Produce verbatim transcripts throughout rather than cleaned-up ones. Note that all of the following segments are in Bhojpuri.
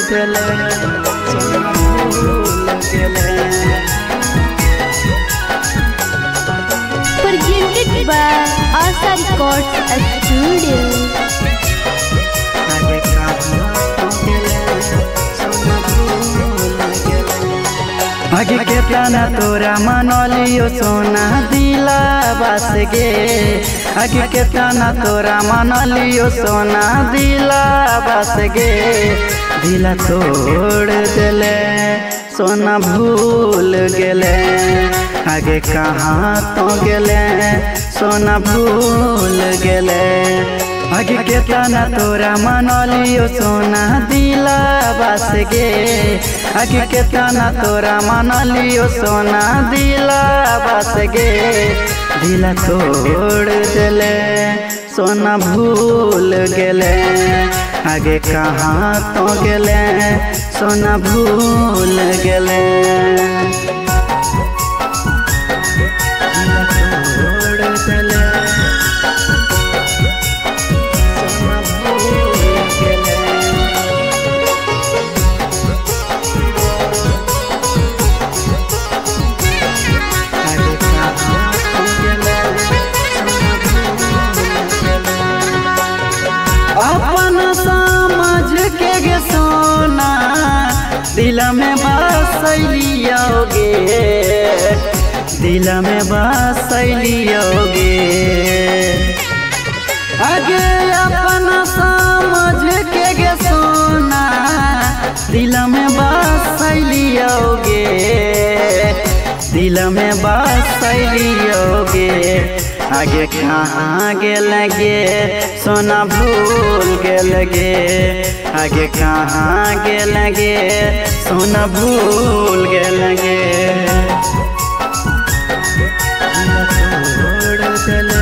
देले सोना भूल गेले। Presented by Asa Records Studio. आगे कहाँ गेले सोना भूल गेले। आगे केतना तोरा मनलियो सोना दिला बस गे। आगे केतना तोरा मनलियो सोना दिला बस गे। दिला तोड़ देले सोना भूल गेले। आगे कहाँ तो गेले सोना भूल गेले। आगे केतना तोरा मनलियो सोना दिला बस गे। आगे केतना तोरा मनलियो सोना दिला बस गे। दिला तोड़ देले सोना भूल गेले। आगे कहाँ तो गेले सोना भूल गेले। दिला तोड़ देले सोना भूल गेले। आगे कहाँ तो गेले सोना भूल गेले। अपन समझ के गे सोना दिल में बसैलियोगे। दिल में बसैलियोगे। आगे अपन समझ के गे सोना दिल में बसैलियोगे। दिल में बसैलियोगे। आगे कहाँ गेल गे सोना भूल गेल गे। आगे कहाँ गेल गे सोना भूल गेल गे। दिला तोड़ देले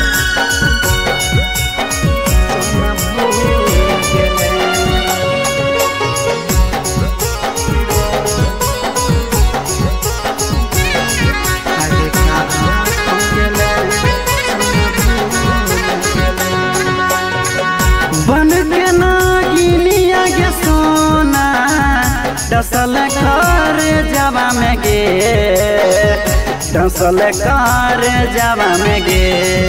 सोना भूल गेले। आगे कहाँ तो गेले बन के नागिनिया गे सोना डसल कर जावा में गे। डसल कर जावा में गे।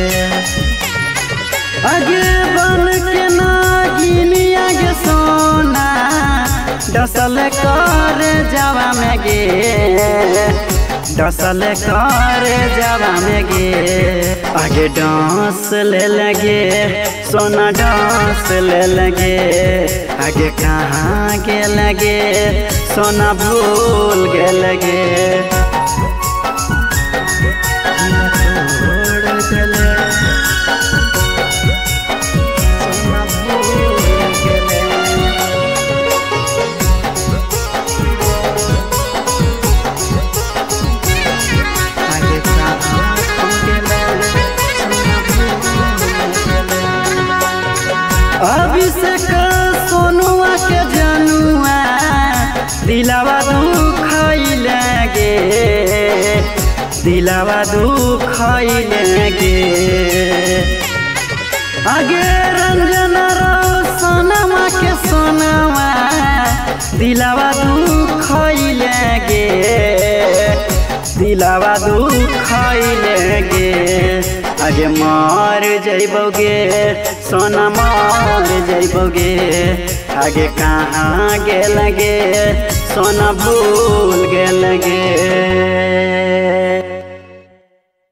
आगे बन के नागिनिया गे सोना डसल कर जावा में गे। डसल कर जावा में गे। आगे डांस ले लगे सोना डांस ले लगे। आगे कहाँ गे लगे सोना भूल गे लगे। दिला तोड़ देले सोना भूल गेले। आगे कहाँ तो गेले सोना भूल गेले। अभिषेक सोनुआ के जनुआ दिलावा दुखाइले गे। दिलावा दुखाइले गे। आगे रंजन रोशनमा के सोनवा दिलावा दुखाइले गे। दिलावा दुखाइले गे। आगे मार जइबोगे सोना मार जइबोगे। आगे कहाँ गेल गे सोना भूल गेल गे।